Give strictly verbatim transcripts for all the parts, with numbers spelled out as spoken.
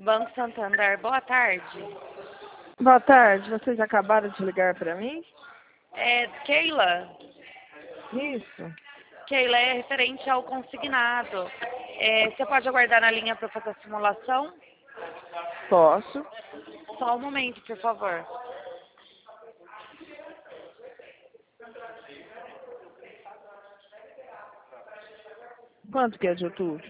Banco Santander, boa tarde. Boa tarde, vocês acabaram de ligar para mim? É, Keila? Isso. Keila, é referente ao consignado. É, você pode aguardar na linha para fazer a simulação? Posso. Só um momento, por favor. Quanto que é de outubro?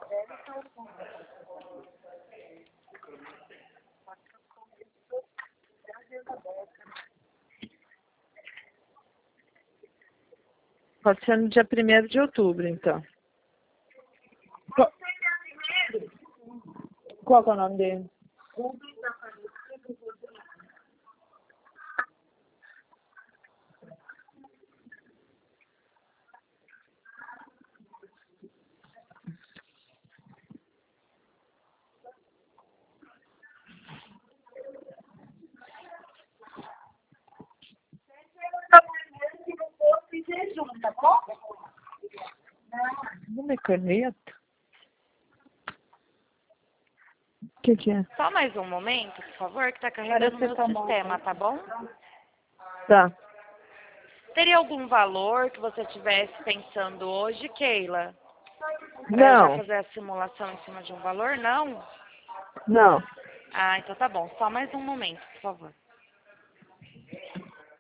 Pode ser no dia primeiro de outubro, então. Qual, qual que é o nome dele? Não é caneta? O que que é? Só mais um momento, por favor, que está carregando o meu sistema, tá bom? Tá. Teria algum valor que você estivesse pensando hoje, Keila? Pra eu já Não. fazer a simulação em cima de um valor? Não? Não. Ah, então tá bom. Só mais um momento, por favor.